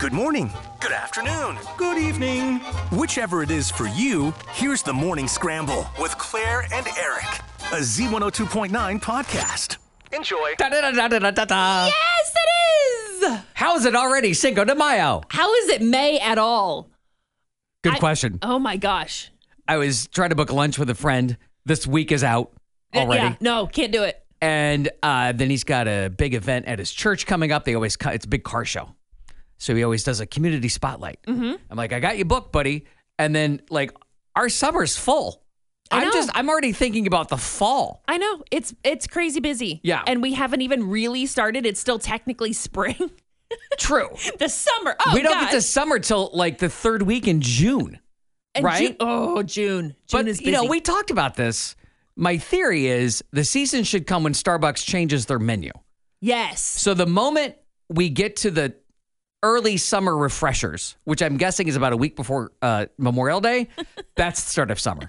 Good morning. Good afternoon. Good evening. Whichever it is for you, here's the Morning Scramble With Claire and Eric. a Z102.9 podcast. Enjoy. Da-da-da-da-da-da-da. Yes, it is. How is it already Cinco de Mayo? How is it May at all? Good question. Oh my gosh. I was trying to book lunch with a friend. This week is out already. Yeah, no, can't do it. And then he's got a big event at his church coming up. It's a big car show. So he always does a community spotlight. Mm-hmm. I'm like, I got you booked, buddy. And then like our summer's full. I'm already thinking about the fall. I know. It's crazy busy. Yeah. And we haven't even really started. It's still technically spring. True. The summer. Oh, we don't God. get to summer till like the third week in June. And right? June. June But, is busy. you know, we talked about this. My theory is the season should come when Starbucks changes their menu. Yes. So the moment we get to the early summer refreshers, which I'm guessing is about a week before Memorial Day, that's the start of summer.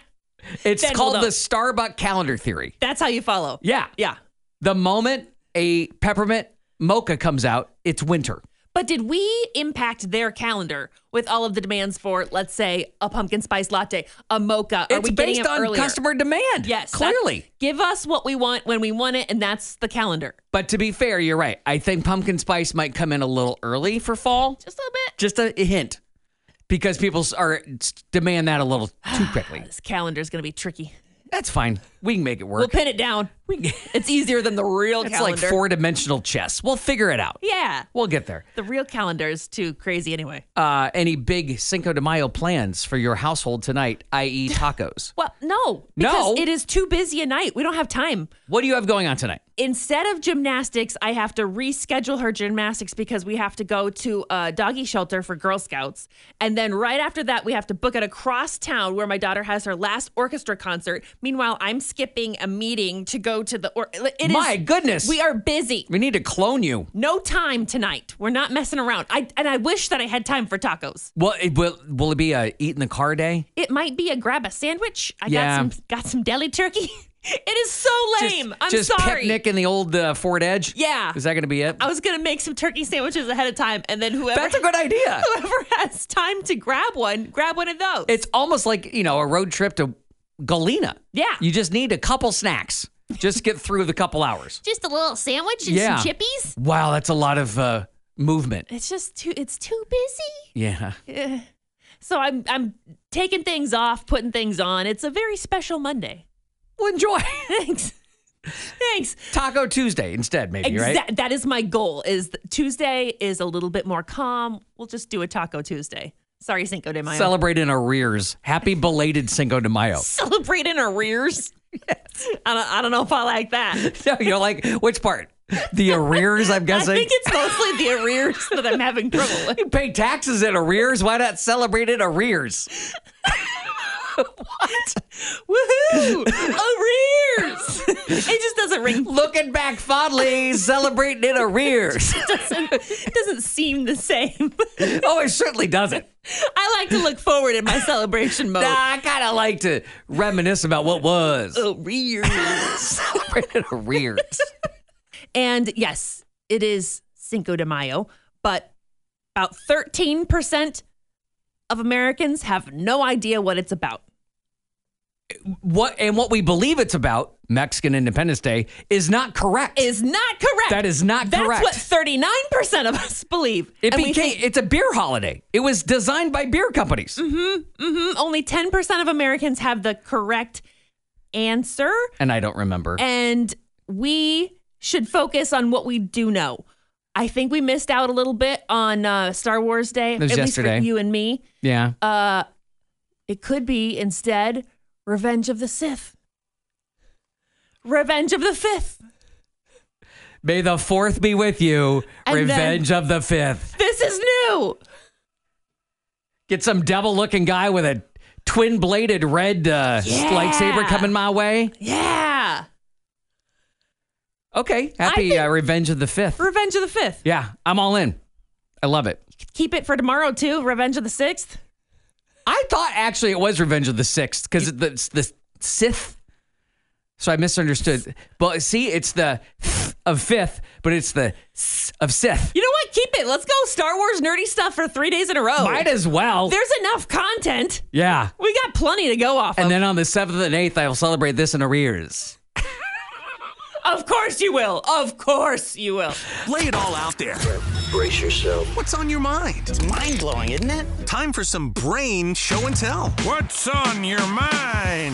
It's Then called we'll the know. Starbucks calendar theory. That's how you follow. Yeah. Yeah. The moment a peppermint mocha comes out, it's winter. But did we impact their calendar with all of the demands for, let's say, a pumpkin spice latte, a mocha? Are It's we getting based it on earlier? customer demand. Yes. Clearly. Give us what we want when we want it, and that's the calendar. But to be fair, you're right. I think pumpkin spice might come in a little early for fall. Just a little bit. Just a hint. Because people demand that a little too quickly. This calendar's going to be tricky. That's fine. We can make it work. We'll pin it down. It's easier than the real It's calendar. like 4-dimensional chess. We'll figure it out. Yeah. We'll get there. The real calendar is too crazy anyway. Any big Cinco de Mayo plans for your household tonight, i.e. tacos? Well, no. No? Because it is too busy a night. We don't have time. What do you have going on tonight? Instead of gymnastics, I have to reschedule her gymnastics because we have to go to a doggy shelter for Girl Scouts. And then right after that, we have to book it across town where my daughter has her last orchestra concert. Meanwhile, I'm skipping a meeting to go to the... My goodness. We are busy. We need to clone you. No time tonight. We're not messing around. I wish that I had time for tacos. Well, will it be a eat in the car day? It might be a grab a sandwich. I Yeah. got some deli turkey. It is so lame. I'm just sorry. picnic in the old Ford Edge? Yeah. Is that going to be it? I was gonna make some turkey sandwiches ahead of time, and then whoever That's a good idea. whoever has time to grab one of those. It's almost like, a road trip to Galena. Yeah. You just need a couple snacks. Just get through the couple hours. just a little sandwich and Yeah. some chippies. Wow, that's a lot of movement. It's just too busy. Yeah. So I'm taking things off, putting things on. It's a very special Monday. Well, enjoy. Thanks. Taco Tuesday instead, maybe, right? That is my goal. Tuesday is a little bit more calm. We'll just do a Taco Tuesday. Sorry, Cinco de Mayo. Celebrate in arrears. Happy belated Cinco de Mayo. Celebrate in arrears. Yes. I don't know if I like that. No, you're like, which part? The arrears, I'm I guessing? think it's mostly the arrears that I'm having trouble with. You pay taxes in arrears. Why not celebrate in arrears? What? Woohoo! Arrears! It just doesn't ring. Looking back fondly, celebrating in arrears. It doesn't seem the same. Oh, it certainly doesn't. I like to look forward in my celebration mode. Nah, I kind of like to reminisce about what was. Arrears. Celebrate in arrears. And yes, it is Cinco de Mayo, but about 13% of Americans have no idea what it's about. What we believe it's about, Mexican Independence Day, is not correct. Is not correct. That is not correct. That's what 39% of us believe. It's a beer holiday. It was designed by beer companies. Only 10% of Americans have the correct answer. And I don't remember. And we should focus on what we do know. I think we missed out a little bit on Star Wars Day. It was at yesterday. least for you and me. Yeah. It could be instead Revenge of the Sith. Revenge of the Fifth. May the fourth be with you. And Revenge of the Fifth. This is new. Get some devil-looking guy with a twin-bladed red lightsaber coming my way. Yeah. Okay. Happy Revenge of the Fifth. Revenge of the Fifth. Yeah, I'm all in. I love it. Keep it for tomorrow, too. Revenge of the Sixth. I thought actually it was Revenge of the Sixth because it's the Sith. So I misunderstood. But see, it's the of fifth, but it's the of Sith. You know what? keep it. Let's go Star Wars nerdy stuff for 3 days in a row. Might as well. There's enough content. Yeah. We got plenty to go off And of. then on the 7th and 8th, I will celebrate this in arrears. Of course you will. Of course you will. Lay it all out there. Brace yourself. What's on your mind? It's mind-blowing, isn't it? Time for some brain show and tell. What's on your mind?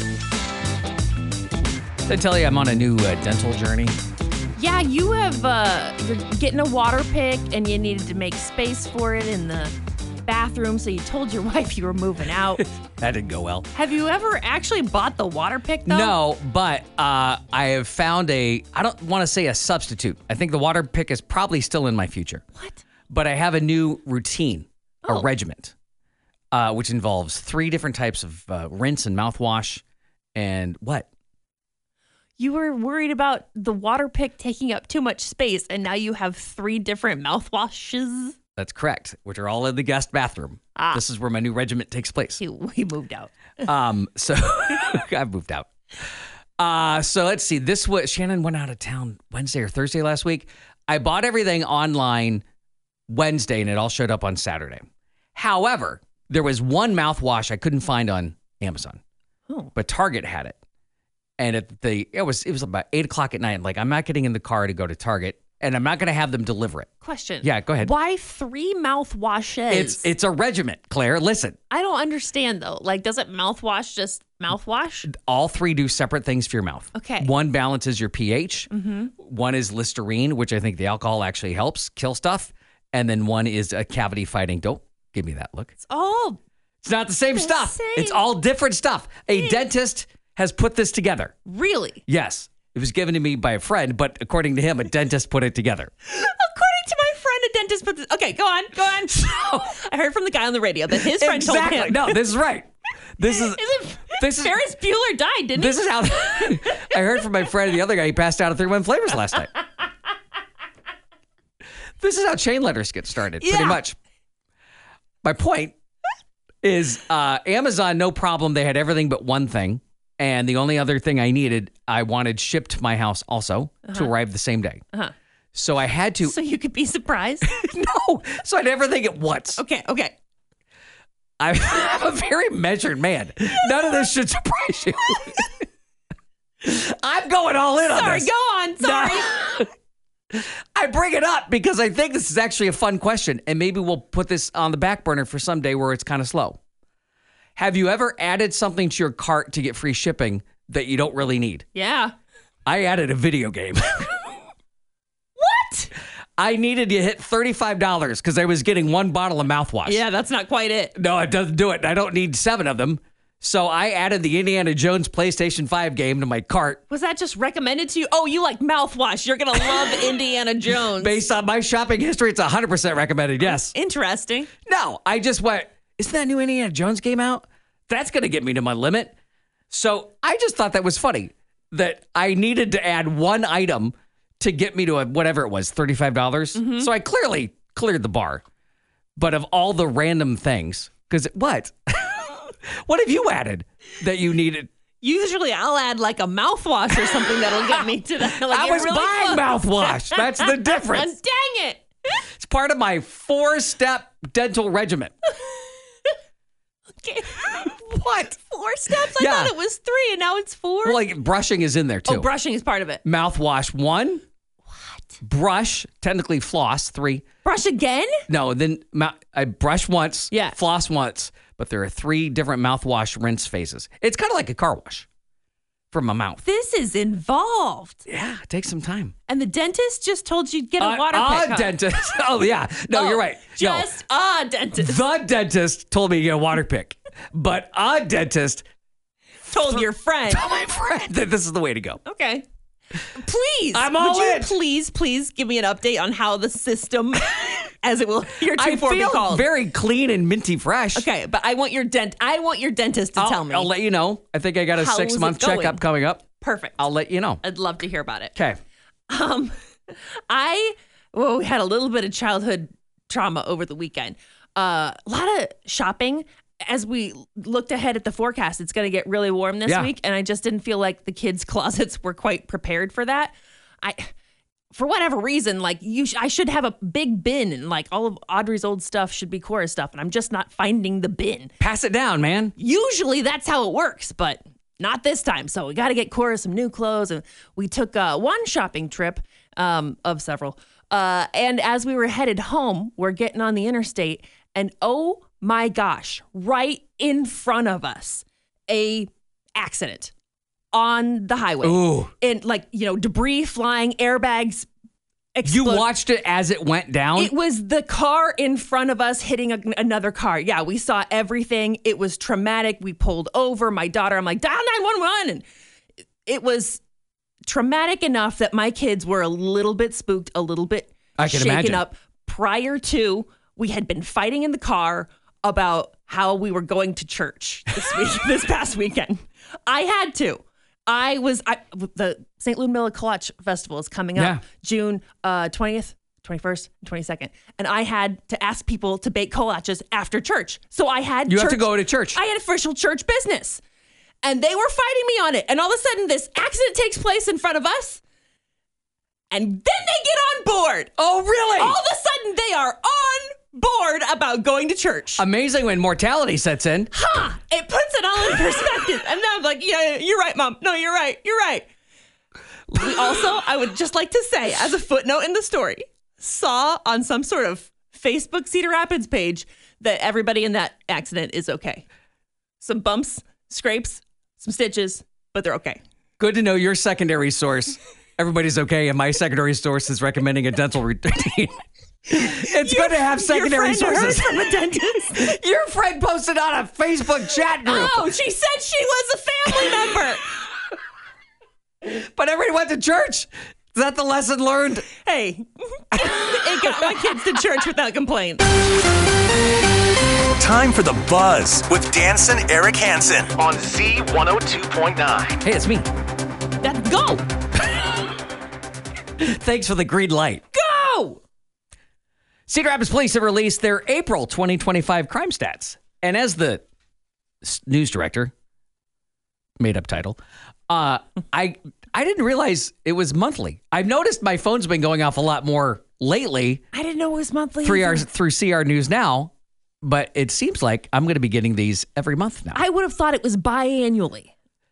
Did I tell you I'm on a new dental journey? Yeah, you have, you're getting a water pick and you needed to make space for it in the bathroom, so you told your wife you were moving out. That didn't go well. Have you ever actually bought the water pick, though? No, but I have found I don't want to say a substitute. I think the water pick is probably still in my future. What? But I have a new routine, a Oh. regiment, which involves 3 different types of rinse and mouthwash. And what? You were worried about the water pick taking up too much space, and now you have 3 different mouthwashes. That's correct, which are all in the guest bathroom. Ah. This is where my new regiment takes place. We moved out. So I've moved out. So let's see. Shannon went out of town Wednesday or Thursday last week. I bought everything online Wednesday and it all showed up on Saturday. However, there was one mouthwash I couldn't find on Amazon, but Target had it. And it was about 8:00 at night. Like, I'm not getting in the car to go to Target, and I'm not going to have them deliver it. Question. Yeah, go ahead. Why 3 mouthwashes? It's a regiment, Claire. Listen, I don't understand, though. Like, doesn't mouthwash just mouthwash? all 3 do separate things for your mouth. Okay. One balances your pH. One is Listerine, which I think the alcohol actually helps kill stuff. And then one is a cavity fighting. Don't give me that look. It's all It's not the same stuff. same. It's all different stuff. A dentist has put this together. really. Yes. It was given to me by a friend, but according to him, a dentist put it together. According to my friend, a dentist put this. Okay, go on. I heard from the guy on the radio that his friend told him. No, this is right. This is Ferris Bueller died, didn't this he? is how I heard from my friend, the other guy. He passed out at 31 Flavors last night. This is how chain letters get started, pretty Yeah. much. My point is Amazon, no problem. They had everything but one thing. And the only other thing I wanted shipped to my house also to arrive the same day. So I had to. So you could be surprised. No. So I had everything at once. Okay. I'm a very measured man. None of this should surprise you. I'm going all in on Sorry, this. go on. Sorry. I bring it up because I think this is actually a fun question, and maybe we'll put this on the back burner for someday where it's kind of slow. Have you ever added something to your cart to get free shipping that you don't really need? Yeah. I added a video game. What? I needed to hit $35 because I was getting 1 bottle of mouthwash. Yeah, that's not quite it. No, it doesn't do it. I don't need 7 of them. So I added the Indiana Jones PlayStation 5 game to my cart Was that just recommended to you? Oh, you like mouthwash. You're going to love Indiana Jones. based on my shopping history. It's 100% recommended. Yes. Interesting. No, I just went, isn't that new Indiana Jones game out? That's going to get me to my limit. So I just thought that was funny that I needed to add 1 item to get me to whatever it was, $35. Mm-hmm. So I clearly cleared the bar. But of all the random things, because what? What have you added that you needed? Usually I'll add like a mouthwash or something that'll get me to that. Like, I get was really buying close. mouthwash. That's the difference. Dang it. It's part of my 4-step dental regimen. Okay. What? 4 steps? I Yeah. thought it was 3 and now it's 4. Well, like brushing is in there too. Oh, brushing is part of it. Mouthwash 1. What? Brush, technically floss 3. Brush again? No, then I brush once, Yeah. floss once, but there are 3 different mouthwash rinse phases. It's kind of like a car wash for my mouth. This is involved. Yeah, it takes some time. And the dentist just told you to get a water pick. huh? Dentist. Oh, yeah. No, Oh, you're right. Just a dentist. No, the dentist told me to get a water pick, but a dentist Told your friend. told my friend that this is the way to go. Okay. Please. I'm all would you in. please give me an update on how the system, as it will heretofore I be feel called. very clean and minty fresh. Okay, but I want your dentist to tell me. I'll let you know. I think I got a How's it 6-month going? checkup coming up. Perfect. I'll let you know. I'd love to hear about it. Okay. We had a little bit of childhood trauma over the weekend. A lot of shopping. As we looked ahead at the forecast, it's going to get really warm this Yeah. week, and I just didn't feel like the kids' closets were quite prepared for that. for whatever reason, like I should have a big bin and like all of Audrey's old stuff should be Cora stuff. And I'm just not finding the bin. Pass it down, man. Usually that's how it works, but not this time. So we got to get Cora some new clothes. And we took one shopping trip of several. And as we were headed home, we're getting on the interstate. And oh my gosh, right in front of us, a accident on the highway. Ooh. And debris flying, airbags explode. You watched it as it went down? It was the car in front of us hitting another car. Yeah, we saw everything. It was traumatic. We pulled over. My daughter, I'm like, dial 911. And it was traumatic enough that my kids were a little bit spooked, a little bit shaken up. Prior to, we had been fighting in the car about how we were going to church this past weekend. I had to. The St. Ludmilla Kolache Festival is coming up June 20th, 21st, and 22nd. And I had to ask people to bake kolaches after church. So I had You have to go to church. I had official church business. And they were fighting me on it. And all of a sudden, this accident takes place in front of us. And then they get on board. Oh, really? All of a sudden, they are on board about going to church. Amazing when mortality sets in. It puts it all in perspective. And then I'm like, yeah, you're right, Mom. No, you're right. You're right. We also, I would just like to say, as a footnote in the story, saw on some sort of Facebook Cedar Rapids page that everybody in that accident is okay. Some bumps, scrapes, some stitches, but they're okay. Good to know your secondary source. Everybody's okay, and my secondary source is recommending a dental routine. It's good to have secondary sources. From a dentist. Your friend posted on a Facebook chat group. Oh, she said she was a family member. But everybody went to church. Is that the lesson learned? Hey, it got my kids to church without complaints. Time for The Buzz with Danson Eric Hansen on Z102.9. Hey, it's me. Let's go. Thanks for the green light. Go. Cedar Rapids Police have released their April 2025 crime stats. And as the news director, made up title, I didn't realize it was monthly. I've noticed my phone's been going off a lot more lately. I didn't know it was monthly. Through CR News Now, but it seems like I'm going to be getting these every month now. I would have thought it was biannually.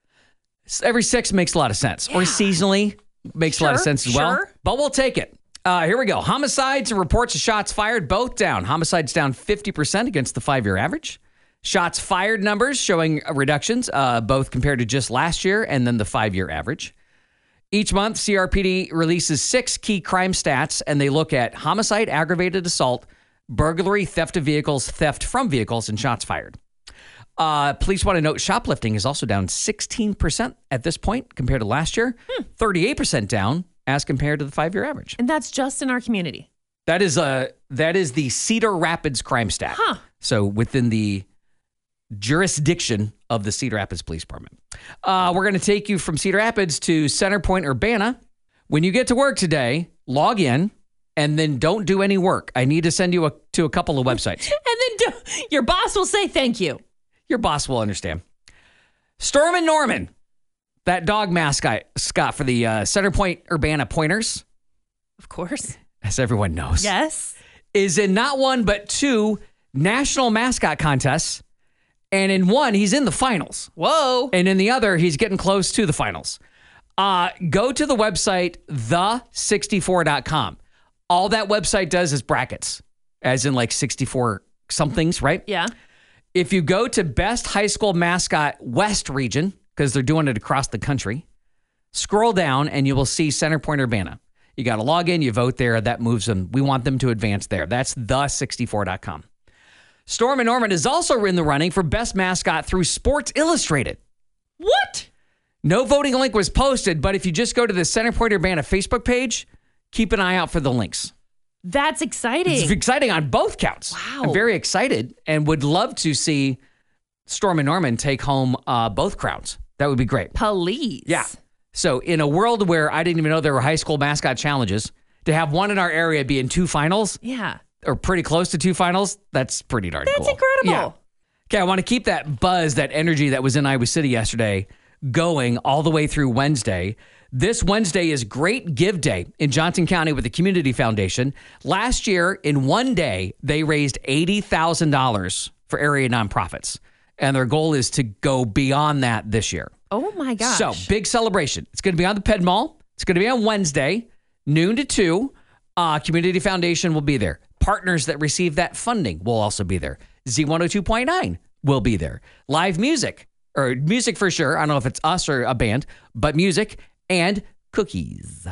Every 6 makes a lot of sense. Yeah. Or seasonally makes a lot of sense as well. But we'll take it. Here we go. Homicides and reports of shots fired, both down. Homicides down 50% against the 5-year average. Shots fired numbers showing reductions, both compared to just last year and then the 5-year average. Each month, CRPD releases 6 key crime stats, and they look at homicide, aggravated assault, burglary, theft of vehicles, theft from vehicles, and shots fired. Police want to note shoplifting is also down 16% at this point compared to last year, 38% down as compared to the 5-year average. And that's just in our community. That is the Cedar Rapids crime stat. So within the jurisdiction of the Cedar Rapids Police Department. We're going to take you from Cedar Rapids to Center Point, Urbana. When you get to work today, log in and then don't do any work. I need to send you to a couple of websites. And then your boss will say thank you. Your boss will understand. Storm and Norman, that dog mascot for the Center Point Urbana Pointers. Of course. As everyone knows. Yes. Is in not one, but 2 national mascot contests. And in one, he's in the finals. Whoa. And in the other, he's getting close to the finals. Go to the website, the64.com. All that website does is brackets, as in like 64 somethings, right? Yeah. If you go to Best High School Mascot West Region, because they're doing it across the country, scroll down and you will see Center Point Urbana. You got to log in, you vote there. That moves them. We want them to advance there. That's the64.com. Storm and Norman is also in the running for Best Mascot through Sports Illustrated. What? No voting link was posted, but if you just go to the Center Point Urbana Facebook page, keep an eye out for the links. That's exciting. It's exciting on both counts. Wow. I'm very excited and would love to see Storm and Norman take home both crowns. That would be great. Please. Yeah. So in a world where I didn't even know there were high school mascot challenges, to have one in our area be in 2 finals. Yeah. Or pretty close to 2 finals, that's pretty darn cool. That's incredible. Yeah. Okay, I want to keep that buzz, that energy that was in Iowa City yesterday going all the way through Wednesday. This Wednesday is Great Give Day in Johnson County with the Community Foundation. Last year, in one day, they raised $80,000 for area nonprofits. And their goal is to go beyond that this year. Oh, my gosh. So, big celebration. It's going to be on the Ped Mall. It's going to be on Wednesday, noon to 2. Community Foundation will be there. Partners that receive that funding will also be there. Z102.9 will be there. Live music, or music for sure. I don't know if it's us or a band, but music and cookies.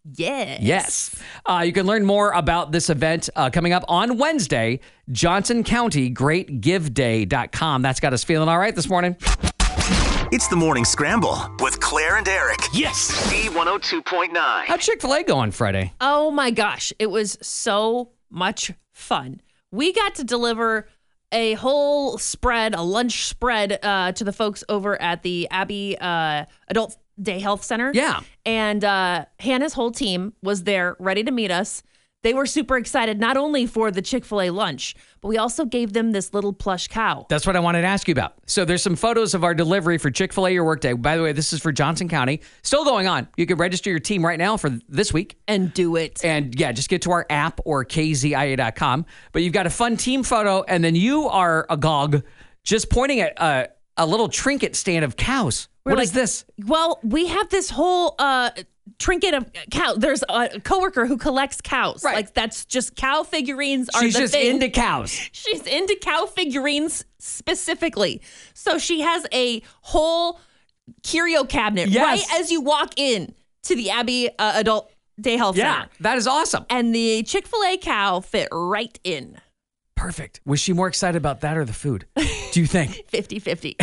Yes. You can learn more about this event coming up on Wednesday. Johnson County GreatGiveDay.com. That's got us feeling all right this morning. It's the Morning Scramble with Claire and Eric. Yes. Z102.9. How'd Chick-fil-A go on Friday? Oh my gosh. It was so much fun. We got to deliver a whole spread, a lunch spread to the folks over at the Abbey Adult Day Health Center. Yeah. And Hannah's whole team was there ready to meet us. They were super excited, not only for the Chick-fil-A lunch, but we also gave them this little plush cow. That's what I wanted to ask you about. So there's some photos of our delivery for Chick-fil-A Your Workday. By the way, this is for Johnson County. Still going on. You can register your team right now for this week. And do it. And yeah, just get to our app or kzia.com. But you've got a fun team photo, and then you are agog just pointing at a little trinket stand of cows. What is this? Well, we have this whole trinket of cow. There's a coworker who collects cows. Right. Like, that's just cow figurines are She's the just thing. into cows. She's into cow figurines specifically. So she has a whole curio cabinet right as you walk in to the Abbey Adult Day Health Center. That is awesome. And the Chick-fil-A cow fit right in. Perfect. Was she more excited about that or the food? Do you think? 50-50.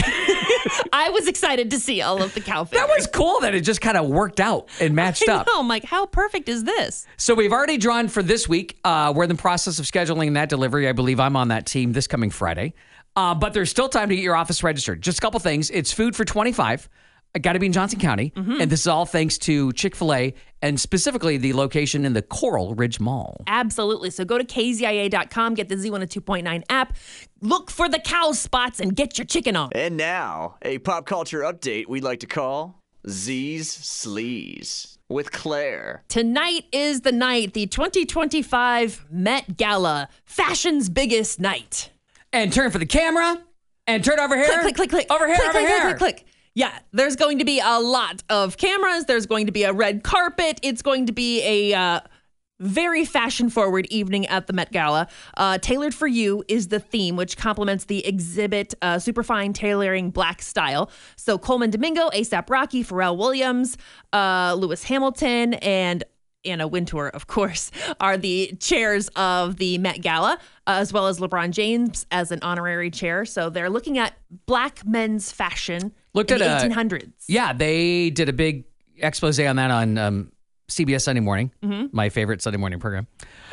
I was excited to see all of the cow figures. That was cool that it just kind of worked out and matched up. I'm like, how perfect is this? So we've already drawn for this week. We're in the process of scheduling that delivery. I believe I'm on that team this coming Friday. But there's still time to get your office registered. Just a couple things. It's food for $25. Got to be in Johnson County. And this is all thanks to Chick-fil-A and specifically the location in the Coral Ridge Mall. Absolutely. So go to kzia.com, get the Z102.9 app, look for the cow spots, and get your chicken on. And now, a pop culture update we'd like to call Z's Sleaze with Claire. Tonight is the night, the 2025 Met Gala, fashion's biggest night. And turn for the camera. And turn over here. Click, click, click. Over here, click, over click, here. click, click, click. Yeah, there's going to be a lot of cameras. There's going to be a red carpet. It's going to be a very fashion-forward evening at the Met Gala. Tailored for You is the theme, which complements the exhibit Superfine Tailoring Black Style. So Coleman Domingo, A$AP Rocky, Pharrell Williams, Lewis Hamilton, and Anna Wintour, of course, are the chairs of the Met Gala, as well as LeBron James as an honorary chair. So they're looking at black men's fashion in the 1800s. Yeah, they did a big expose on that on CBS Sunday Morning, my favorite Sunday morning program.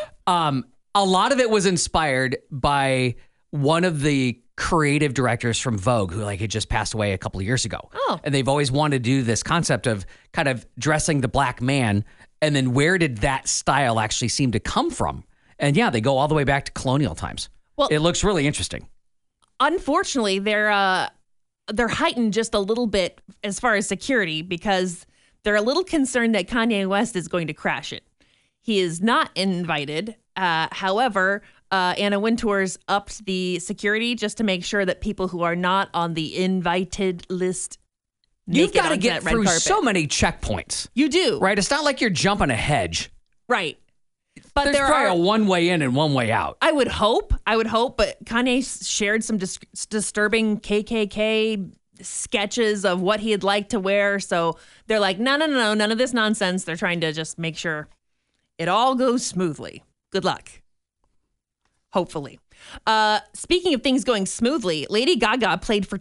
A lot of it was inspired by one of the creative directors from Vogue who had just passed away a couple of years ago. Oh. And they've always wanted to do this concept of kind of dressing the black man. And then where did that style actually seem to come from? And yeah, they go all the way back to colonial times. Well, it looks really interesting. Unfortunately, they're heightened just a little bit as far as security because they're a little concerned that Kanye West is going to crash it. He is not invited. However, Anna Wintour's upped the security just to make sure that people who are not on the invited list You've got to get through so many checkpoints. You do. Right? It's not like you're jumping a hedge. Right. But there's probably a one way in and one way out. I would hope. But Kanye shared some disturbing KKK sketches of what he'd like to wear. So they're like, no, none of this nonsense. They're trying to just make sure it all goes smoothly. Good luck. Hopefully. Speaking of things going smoothly, Lady Gaga played for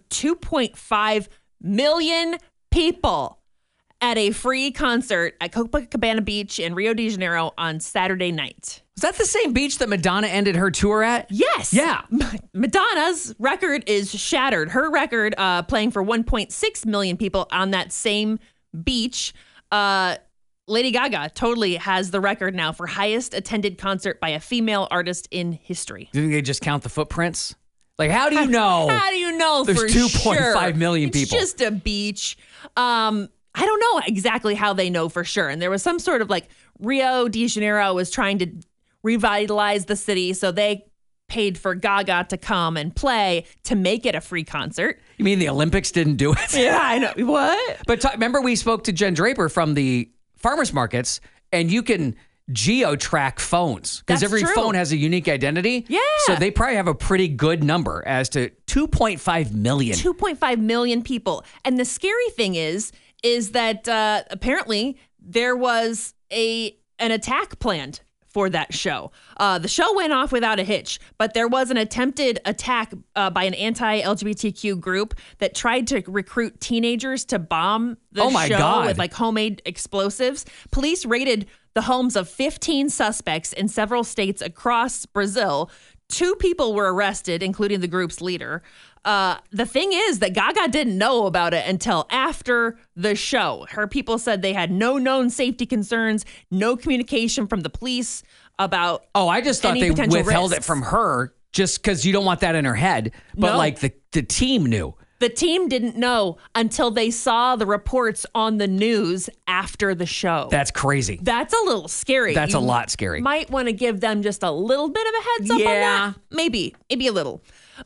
2.5 million people at a free concert at Copacabana Beach in Rio de Janeiro on Saturday night. Was that the same beach that Madonna ended her tour at? Yes. Yeah. Madonna's record is shattered. Her record playing for 1.6 million people on that same beach. Lady Gaga totally has the record now for highest attended concert by a female artist in history. Do you think they just count the footprints? Like, how do you know? How do you know there's for 2.5 sure? million people? It's just a beach. I don't know exactly how they know for sure. And there was some sort of like Rio de Janeiro was trying to revitalize the city. So they paid for Gaga to come and play to make it a free concert. You mean the Olympics didn't do it? Yeah, I know. What? But remember we spoke to Jen Draper from the farmers markets, and you can geo-track phones because That's every true. phone has a unique identity. Yeah. So they probably have a pretty good number as to 2.5 million. 2.5 million people. And the scary thing is that apparently there was an attack planned for that show. The show went off without a hitch, but there was an attempted attack by an anti-LGBTQ group that tried to recruit teenagers to bomb the Oh my show God. with like homemade explosives. Police raided the homes of 15 suspects in several states across Brazil. 2 people were arrested, including the group's leader. The thing is that Gaga didn't know about it until after the show. Her people said they had no known safety concerns, no communication from the police about Oh, I just thought any they potential withheld it risks. from her just because you don't want that in her head. But No. like the team knew. The team didn't know until they saw the reports on the news after the show. That's crazy. That's a little scary. That's You a lot scary. Might want to give them just a little bit of a heads up on Yeah. that. Maybe a little.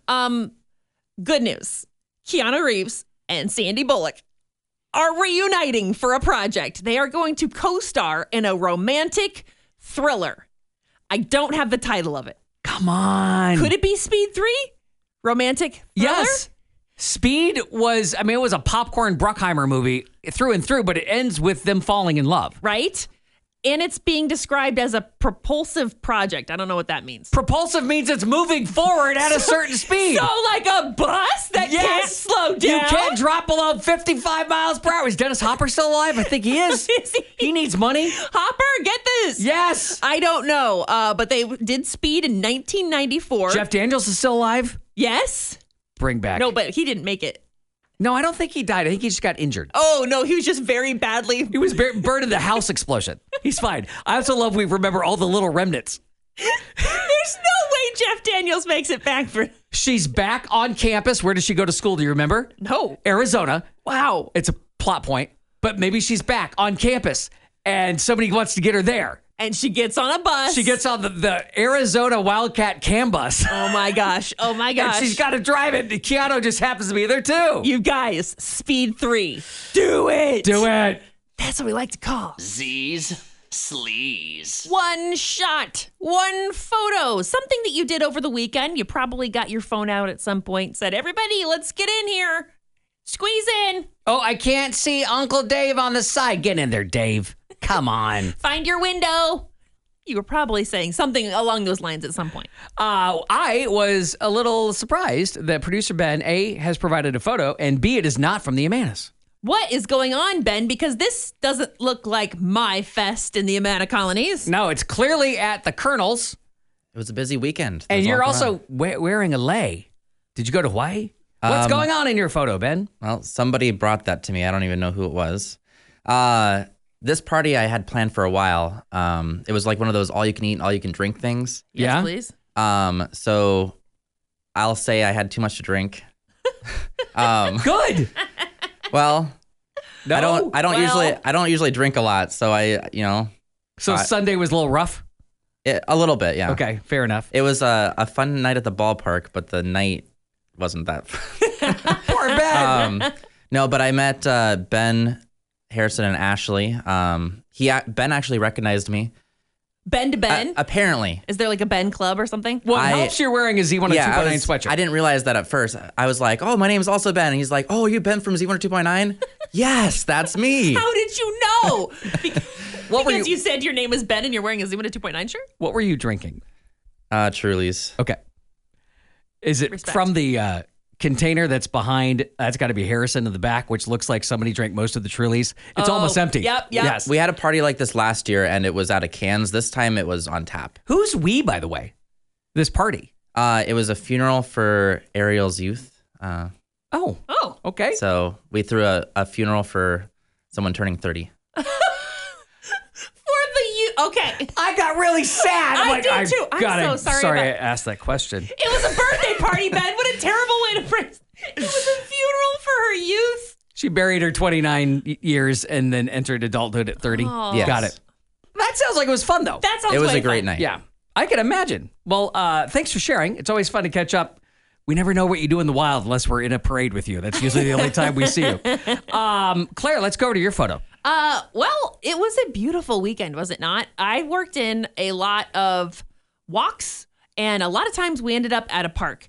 Good news. Keanu Reeves and Sandy Bullock are reuniting for a project. They are going to co-star in a romantic thriller. I don't have the title of it. Come on. Could it be Speed 3? Romantic thriller? Yes. Speed was, I mean, it was a popcorn Bruckheimer movie through and through, but it ends with them falling in love. Right? And it's being described as a propulsive project. I don't know what that means. Propulsive means it's moving forward at a certain speed. So like a bus that can't Yes. slow down? You can't drop below 55 miles per hour. Is Dennis Hopper still alive? I think he is. Is he? He needs money. Hopper, get this. Yes. I don't know, but they did Speed in 1994. Jeff Daniels is still alive. Yes? Bring back. No, but he didn't make it. No, I don't think he died. I think he just got injured. Oh, no, he was just very badly. He was burned in the house explosion. He's fine. I also love we remember all the little remnants. There's no way Jeff Daniels makes it back for... She's back on campus. Where does she go to school? Do you remember? No. Arizona. Wow. It's a plot point, but maybe she's back on campus and somebody wants to get her there. And she gets on a bus. She gets on the Arizona Wildcat CAM bus. Oh, my gosh. Oh, my And gosh. she's got to drive it. Keanu just happens to be there too. You guys, Speed 3. Do it. Do it. That's what we like to call Z's Sleaze. one shot, one photo. Something that you did over the weekend. You probably got your phone out at some point, said, everybody, let's get in here. Squeeze in. Oh, I can't see Uncle Dave on the side. Get in there, Dave. Come on. Find your window. You were probably saying something along those lines at some point. I was a little surprised that producer Ben, A, has provided a photo, and B, it is not from the Amanas. What is going on, Ben? Because this doesn't look like my fest in the Amana colonies. No, it's clearly at the Colonel's, It was a busy weekend. and There's you're lots also around. wearing a lei. Did you go to Hawaii? What's going on in your photo, Ben? Well, somebody brought that to me. I don't even know who it was. This party I had planned for a while. It was like one of those all-you-can-eat, all-you-can-drink things. Yes, Yeah? please. So I'll say I had too much to drink. Good. Well, No? I don't usually drink a lot, so So Sunday was a little rough? a little bit, yeah. Okay, fair enough. It was a fun night at the ballpark, but the night wasn't that. Poor Ben. No, but I met Ben Harrison and Ashley. Ben actually recognized me. Ben to Ben? Apparently. Is there like a Ben club or something? Well, it helps you're wearing a Z102.9 sweatshirt. I didn't realize that at first. I was like, oh, my name is also Ben. And he's like, oh, you Ben from Z102.9? Yes, that's me. How did you know? What were Because you- you said your name is Ben and you're wearing a Z1 2.9 shirt? What were you drinking? Truly's. Okay. Is it Respect. from the container that's behind? That's got to be Harrison in the back, which looks like somebody drank most of the Trulies. It's almost empty. yep. Yes. We had a party like this last year, and it was out of cans. This time it was on tap. Who's we, by the way? This party. It was a funeral for Ariel's youth. Oh, Oh. okay. So we threw a funeral for someone turning 30. For the you. Okay. I got really sad. I did too. I'm so sorry I about- asked that question. It was a birthday party, Ben. What a terrible way to phrase it. It was a funeral for her youth. She buried her 29 years and then entered adulthood at 30. Yes. Got it. That sounds like it was fun, though. That sounds It was way a great fun. night. Yeah, I can imagine. Well, thanks for sharing. It's always fun to catch up. We never know what you do in the wild unless we're in a parade with you. That's usually the only time we see you. Claire, let's go over to your photo. Well, it was a beautiful weekend, was it not? I worked in a lot of walks, and a lot of times we ended up at a park.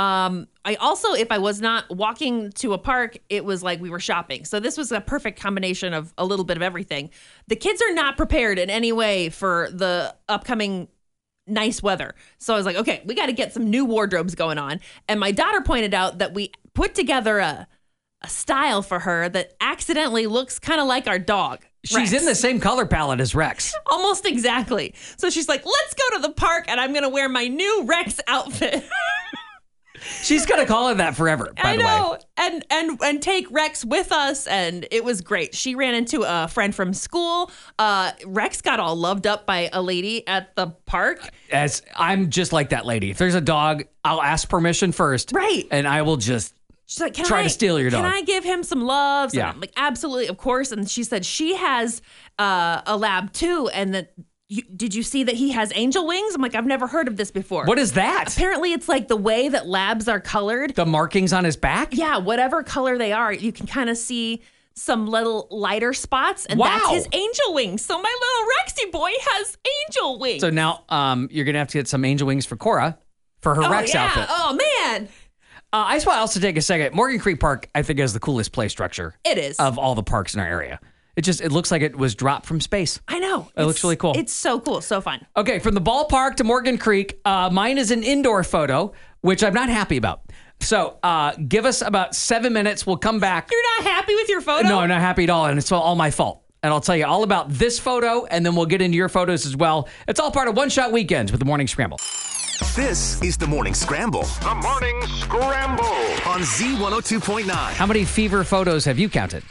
I also, if I was not walking to a park, it was like we were shopping. So this was a perfect combination of a little bit of everything. The kids are not prepared in any way for the upcoming nice weather. So I was like, okay, we got to get some new wardrobes going on. And my daughter pointed out that we put together a style for her that accidentally looks kind of like our dog. She's Rex. in the same color palette as Rex. Almost exactly. So she's like, let's go to the park and I'm going to wear my new Rex outfit. She's going to call it that forever, by I the know. way. And take Rex with us. And it was great. She ran into a friend from school. Rex got all loved up by a lady at the park. As I'm just like that lady. If there's a dog, I'll ask permission first. Right. And I will just She's like, try to steal your dog. Can I give him some loves? Yeah. And I'm like, absolutely, of course. And she said she has a lab too. And that did you see that he has angel wings? I'm like, I've never heard of this before. What is that? Apparently, it's like the way that labs are colored. The markings on his back? Yeah, whatever color they are, you can kind of see some little lighter spots, and Wow. that's his angel wings. So my little Rexy boy has angel wings. So now you're going to have to get some angel wings for Cora for her Rex outfit. Oh man, I just want to also take a second. Morgan Creek Park, I think, has the coolest play structure it is. of all the parks in our area. It looks like it was dropped from space. I know. It looks really cool. It's so cool, so fun. Okay, from the ballpark to Morgan Creek, mine is an indoor photo, which I'm not happy about. So give us about 7 minutes. We'll come back. You're not happy with your photo? No, I'm not happy at all, and it's all my fault. And I'll tell you all about this photo, and then we'll get into your photos as well. It's all part of One Shot Weekends with the Morning Scramble. This is the Morning Scramble The Morning Scramble. on Z102.9. How many fever photos have you counted?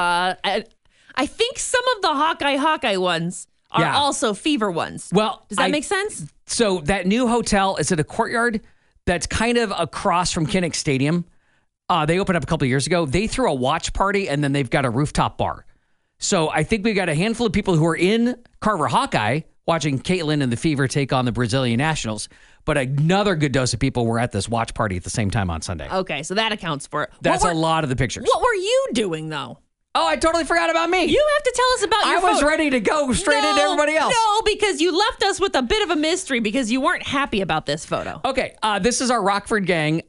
I think some of the Hawkeye ones are Yeah. also fever ones. Well, Does that make sense? So that new hotel is at a courtyard that's kind of across from Kinnick Stadium. They opened up a couple of years ago. They threw a watch party, and then they've got a rooftop bar. So I think we got a handful of people who are in Carver Hawkeye watching Caitlin and the Fever take on the Brazilian Nationals. But another good dose of people were at this watch party at the same time on Sunday. Okay, so that accounts for it. That's What a were- lot of the pictures. What were you doing though? Oh, I totally forgot about me. You have to tell us about your I was photo. ready to go straight into everybody else. No, because you left us with a bit of a mystery because you weren't happy about this photo. Okay, this is our Rockford gang.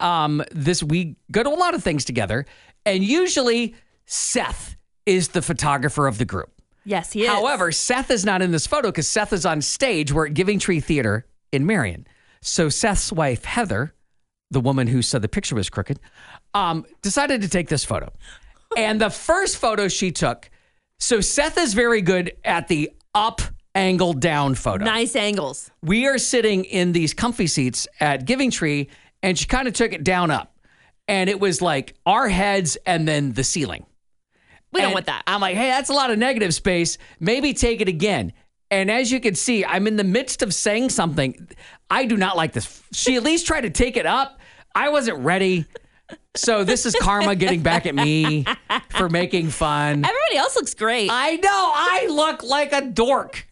We go to a lot of things together, and usually Seth is the photographer of the group. Yes, he is. However, Seth is not in this photo because Seth is on stage. We're at Giving Tree Theater in Marion. So Seth's wife, Heather, the woman who said the picture was crooked, decided to take this photo. And the first photo she took, so Seth is very good at the up, angle, down photo. Nice angles. We are sitting in these comfy seats at Giving Tree, and she kind of took it down up. And it was like our heads and then the ceiling. We don't And want that. I'm like, hey, that's a lot of negative space. Maybe take it again. And as you can see, I'm in the midst of saying something. I do not like this. She at least tried to take it up. I wasn't ready. So this is karma getting back at me for making fun. Everybody else looks great. I know. I look like a dork.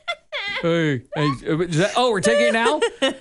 Hey, we're taking it now?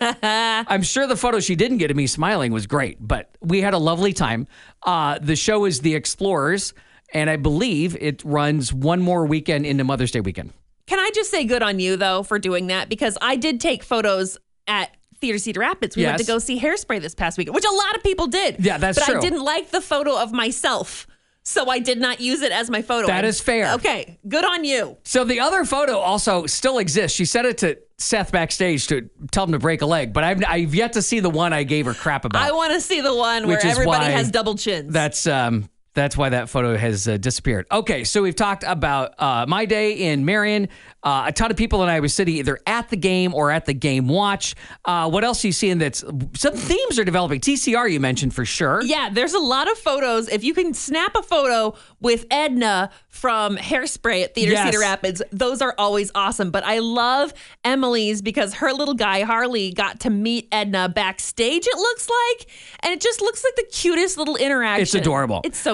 I'm sure the photo she didn't get of me smiling was great, but we had a lovely time. The show is The Explorers, and I believe it runs one more weekend into Mother's Day weekend. Can I just say good on you, though, for doing that? Because I did take photos at Theater Cedar Rapids. We went to Yes. go see Hairspray this past weekend, which a lot of people did. Yeah, that's but true. I didn't like the photo of myself, so I did not use it as my photo. That is fair. Okay, good on you. So the other photo also still exists. She sent it to Seth backstage to tell him to break a leg, but I've yet to see the one I gave her crap about. I want to see the one where Which is everybody why has double chins. That's why that photo has disappeared. Okay, so we've talked about my day in Marion. A ton of people in Iowa City either at the game or at the game watch. What else are you seeing some themes are developing? TCR you mentioned for sure. Yeah, there's a lot of photos. If you can snap a photo with Edna from Hairspray at Theater Yes. Cedar Rapids, those are always awesome. But I love Emily's because her little guy, Harley, got to meet Edna backstage, it looks like. And it just looks like the cutest little interaction. It's adorable. It's so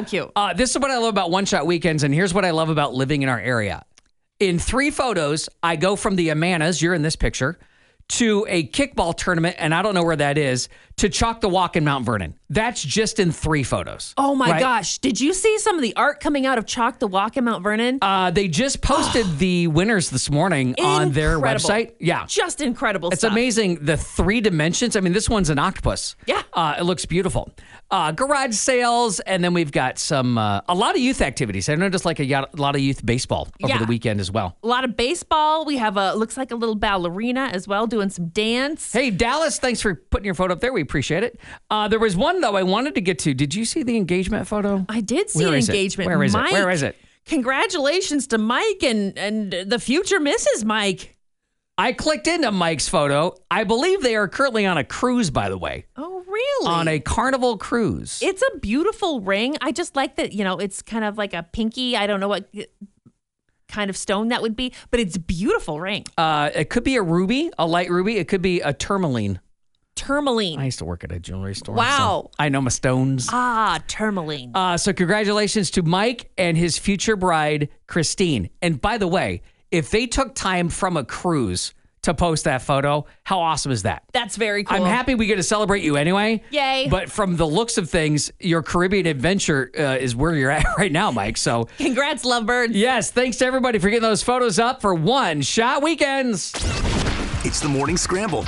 cute. This is what I love about one-shot weekends, and here's what I love about living in our area. In 3 photos, I go from the Amanas, you're in this picture, to a kickball tournament, and I don't know where that is, to Chalk the Walk in Mount Vernon. That's just in 3 photos. Oh my right? gosh. Did you see some of the art coming out of Chalk the Walk in Mount Vernon? They just posted the winners this morning on their Incredible. website. Yeah. Just incredible It's stuff. amazing the 3 dimensions. I mean, this one's an octopus. Yeah. It looks beautiful. Garage sales, and then we've got a lot of youth activities. I noticed like a lot of youth baseball over the weekend as well. A lot of baseball. We have looks like a little ballerina as well doing some dance. Hey, Dallas, thanks for putting your photo up there. We appreciate it. There was one, though, I wanted to get to. Did you see the engagement photo? I did see Where an is it? engagement. Where is it? Mike, Where is it? Congratulations to Mike and the future Mrs. Mike. I clicked into Mike's photo. I believe they are currently on a cruise, by the way. Oh, really? On a Carnival cruise. It's a beautiful ring. I just like that, it's kind of like a pinky. I don't know what kind of stone that would be, but it's a beautiful ring. It could be a ruby, a light ruby. It could be a tourmaline. Tourmaline. I used to work at a jewelry store. Wow. So I know my stones. Tourmaline. So congratulations to Mike and his future bride, Christine. And by the way, if they took time from a cruise to post that photo, how awesome is that? That's very cool. I'm happy we get to celebrate you anyway. Yay. But from the looks of things, your Caribbean adventure is where you're at right now, Mike. So Congrats, lovebirds. yes, thanks to everybody for getting those photos up for One Shot Weekends. It's the Morning Scramble.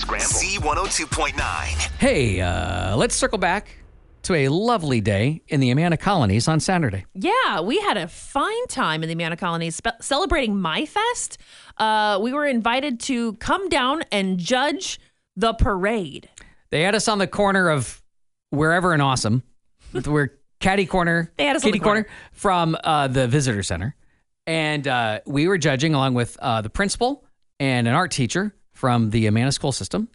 Z102.9. Hey, let's circle back to a lovely day in the Amana Colonies on Saturday. Yeah, we had a fine time in the Amana Colonies celebrating MyFest. We were invited to come down and judge the parade. They had us on the corner of wherever in Awesome. We're catty corner, They had us on kitty the corner. from the visitor center. And we were judging along with the principal and an art teacher from the Amana school system.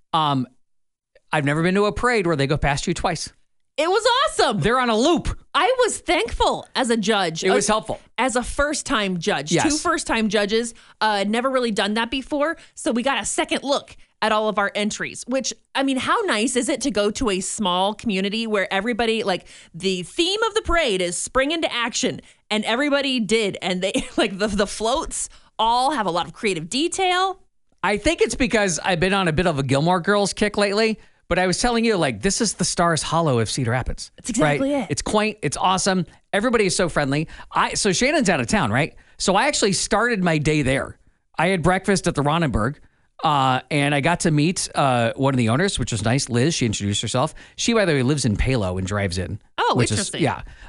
I've never been to a parade where they go past you twice. It was awesome. They're on a loop. I was thankful as a judge. It was helpful. As a first-time judge. Yes. 2 first-time judges. Never really done that before. So we got a second look at all of our entries, which, I mean, how nice is it to go to a small community where everybody, like, the theme of the parade is spring into action, and everybody did. And they, like, the floats all have a lot of creative detail. I think it's because I've been on a bit of a Gilmore Girls kick lately. But I was telling you, like, this is the Stars Hollow of Cedar Rapids. That's exactly it. It's quaint. It's awesome. Everybody is so friendly. So Shannon's out of town, right? So I actually started my day there. I had breakfast at the Ronenberg, and I got to meet one of the owners, which was nice. Liz, she introduced herself. She, by the way, lives in Palo and drives in. Oh, which interesting.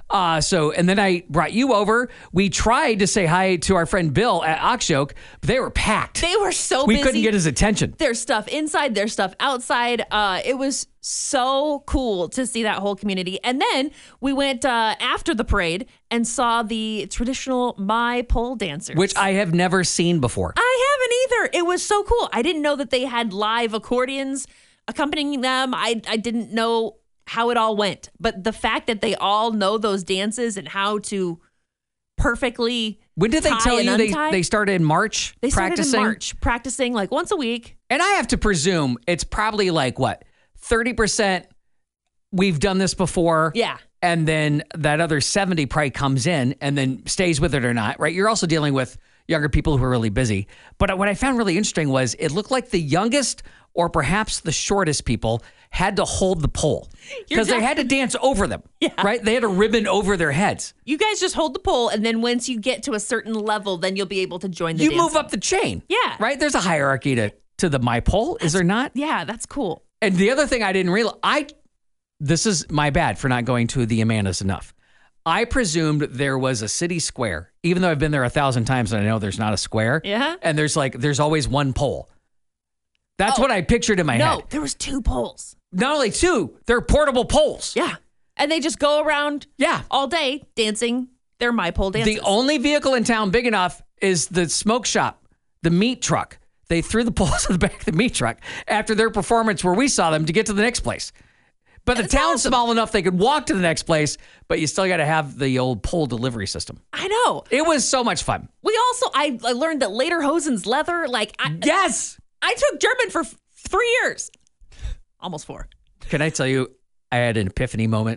And then I brought you over. We tried to say hi to our friend Bill at Oxyoke, but they were packed. They were so We busy. couldn't get his attention. There's stuff inside, there's stuff outside. It was so cool to see that whole community. And then we went after the parade and saw the traditional My Pole dancers. Which I have never seen before. I haven't either. It was so cool. I didn't know that they had live accordions accompanying them. I didn't know how it all went. But the fact that they all know those dances and how to perfectly When did they tie tell and you untie. they started in March They started practicing? in March, practicing like once a week. And I have to presume it's probably like what, 30% we've done this before. Yeah. And then that other 70 probably comes in and then stays with it or not, right? You're also dealing with younger people who are really busy. But what I found really interesting was it looked like the youngest or perhaps the shortest people had to hold the pole because they had to dance over them, right? They had a ribbon over their heads. You guys just hold the pole, and then once you get to a certain level, then you'll be able to join the You dance. move up the chain. Yeah. Right? There's a hierarchy to the my pole, is there not? Yeah, that's cool. And the other thing I didn't realize, this is my bad for not going to the Amanas enough. I presumed there was a city square, even though I've been there 1,000 times and I know there's not a square. Yeah. And there's always one pole. That's what I pictured in my No, head. there was 2 poles. Not only 2, they're portable poles. Yeah. And they just go around Yeah. all day dancing their My Pole dances. The only vehicle in town big enough is the smoke shop, the meat truck. They threw the poles in the back of the meat truck after their performance where we saw them to get to the next place. But the That's town's awesome. small enough they could walk to the next place, but you still got to have the old pole delivery system. I know. It was so much fun. We also, I learned that Lederhosen's leather, Yes. I took German for 3 years. Almost 4. Can I tell you, I had an epiphany moment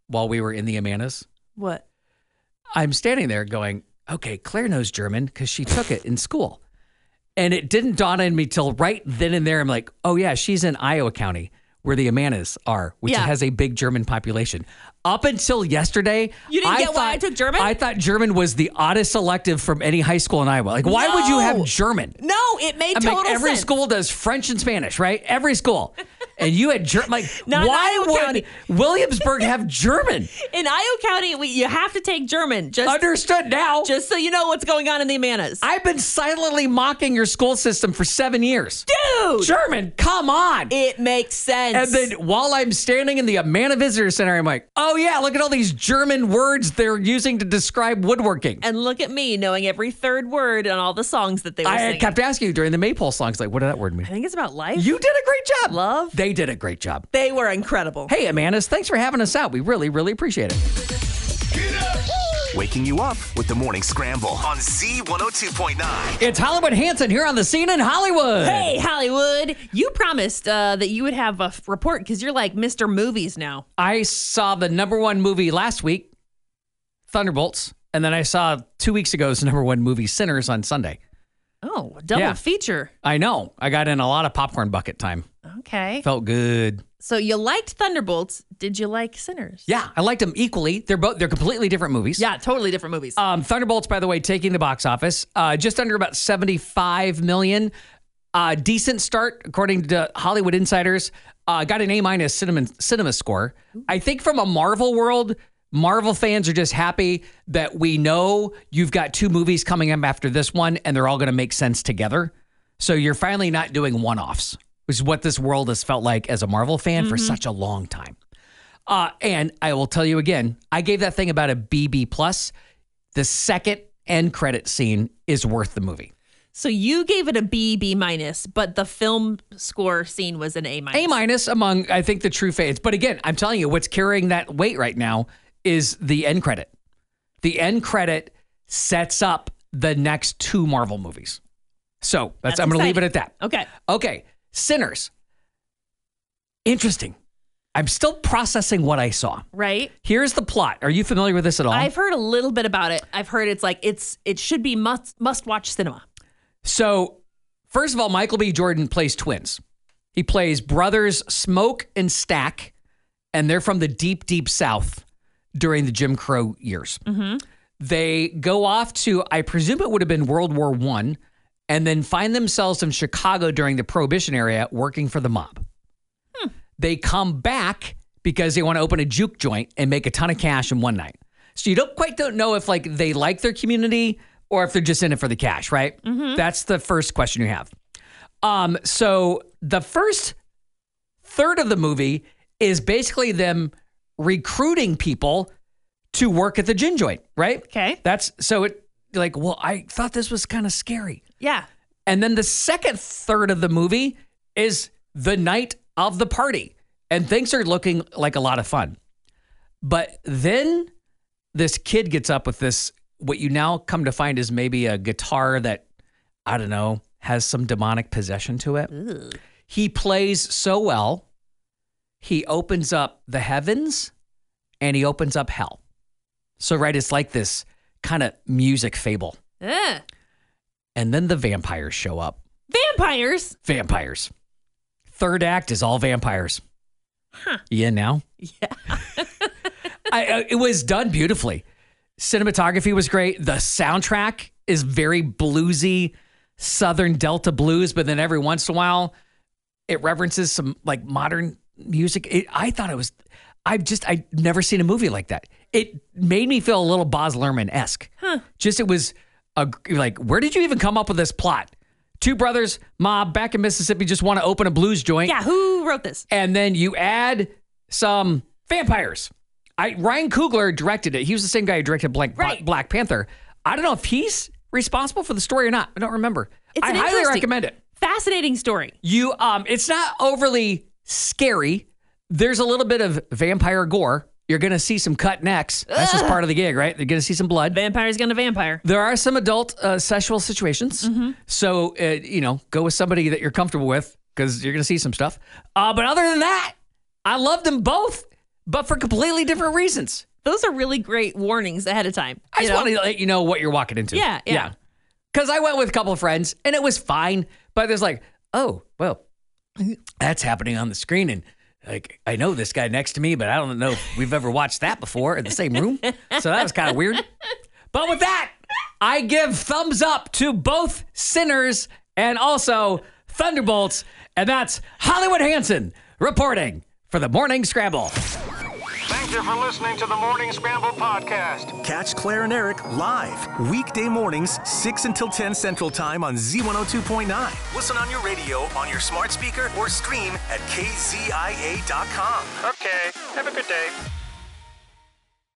while we were in the Amanas? What? I'm standing there going, okay, Claire knows German because she took it in school. And it didn't dawn on me till right then and there. I'm like, oh, yeah, she's in Iowa County where the Amanas are, which has a big German population. Up until yesterday, you didn't get why I took German? I thought German was the oddest elective from any high school in Iowa. Like, why would you have German? No, it made total sense. Every school does French and Spanish, right? Every school. And you had German. Like, Not why Iowa would County. Williamsburg have German? In Iowa County, you have to take German. Understood now. Just so you know what's going on in the Amanas. I've been silently mocking your school system for 7 years. Dude! German, come on. It makes sense. And then while I'm standing in the Amana Visitor Center, I'm like, oh, yeah, look at all these German words they're using to describe woodworking. And look at me knowing every third word and all the songs that they were singing. I kept asking you during the Maypole songs, like, what did that word mean? I think it's about life. You did a great job. Love. They did a great job. They were incredible. Hey, Amanas, thanks for having us out. We really, really appreciate it. Waking you up with the Morning Scramble on Z102.9. It's Hollywood Hansen here on the scene in Hollywood. Hey, Hollywood. You promised that you would have a report because you're like Mr. Movies now. I saw the #1 movie last week, Thunderbolts, and then I saw 2 weeks ago's #1 movie, Sinners, on Sunday. Oh, double feature. I know. I got in a lot of popcorn bucket time. Okay. Felt good. So you liked Thunderbolts. Did you like Sinners? Yeah, I liked them equally. They're completely different movies. Yeah, totally different movies. Thunderbolts, by the way, taking the box office, just under about $75 million. Decent start, according to Hollywood Insiders. Got an A- cinema score. I think from a Marvel world, Marvel fans are just happy that we know you've got 2 movies coming up after this one, and they're all going to make sense together. So you're finally not doing one-offs, which is what this world has felt like as a Marvel fan for such a long time. And I will tell you again, I gave that thing about a BB+. The second end credit scene is worth the movie. So you gave it a B minus, but the film score scene was an A minus. A minus among, I think, the true fans. But again, I'm telling you, what's carrying that weight right now is the end credit. The end credit sets up the next 2 Marvel movies. So That's I'm going to leave it exciting. at that. Okay. Okay. Sinners. Interesting. I'm still processing what I saw. Right. Here's the plot. Are you familiar with this at all? I've heard a little bit about it. I've heard it's like it should be must watch cinema. So, first of all, Michael B. Jordan plays twins. He plays brothers Smoke and Stack, and they're from the deep, deep South during the Jim Crow years. Mm-hmm. They go off to, I presume it would have been World War I, and then find themselves in Chicago during the Prohibition era working for the mob. They come back because they want to open a juke joint and make a ton of cash in one night. So you don't know if like they like their community or if they're just in it for the cash, right? Mm-hmm. That's the first question you have. So the first third of the movie is basically them recruiting people to work at the gin joint, right? Okay. I thought this was kind of scary. Yeah. And then the second third of the movie is the night of the party, and things are looking like a lot of fun. But then this kid gets up with this, what you now come to find is maybe a guitar that, I don't know, has some demonic possession to it. Ugh. He plays so well, he opens up the heavens and he opens up hell. So, right, it's like this kind of music fable. Ugh. And then the vampires show up. Vampires. Third act is all vampires. Huh. Yeah, now? Yeah. It was done beautifully. Cinematography was great. The soundtrack is very bluesy, Southern Delta blues, but then every once in a while, it references some like modern music. I've never seen a movie like that. It made me feel a little Baz Luhrmann-esque. Huh. It was where did you even come up with this plot? 2 brothers, mob, back in Mississippi, just want to open a blues joint. Yeah, who wrote this? And then you add some vampires. Ryan Coogler directed it. He was the same guy who directed Black Panther. I don't know if he's responsible for the story or not. I don't remember. I highly recommend it. Fascinating story. It's not overly scary. There's a little bit of vampire gore. You're going to see some cut necks. That's just part of the gig, right? They're going to see some blood. Vampire's going to vampire. There are some adult sexual situations. Mm-hmm. So, go with somebody that you're comfortable with because you're going to see some stuff. But other than that, I loved them both. but for completely different reasons. Those are really great warnings ahead of time. I just want to let you know what you're walking into. Yeah. Because I went with a couple of friends and it was fine, but there's like, oh, well, that's happening on the screen. And like, I know this guy next to me, but I don't know if we've ever watched that before in the same room. So that was kind of weird. But with that, I give thumbs up to both Sinners and also Thunderbolts. And that's Hollywood Hanson reporting for the Morning Scramble. Thank you for listening to the Morning Scramble podcast. Catch Claire and Eric live weekday mornings, 6 until 10 Central Time on Z102.9. Listen on your radio, on your smart speaker, or stream at kzia.com. Okay, have a good day.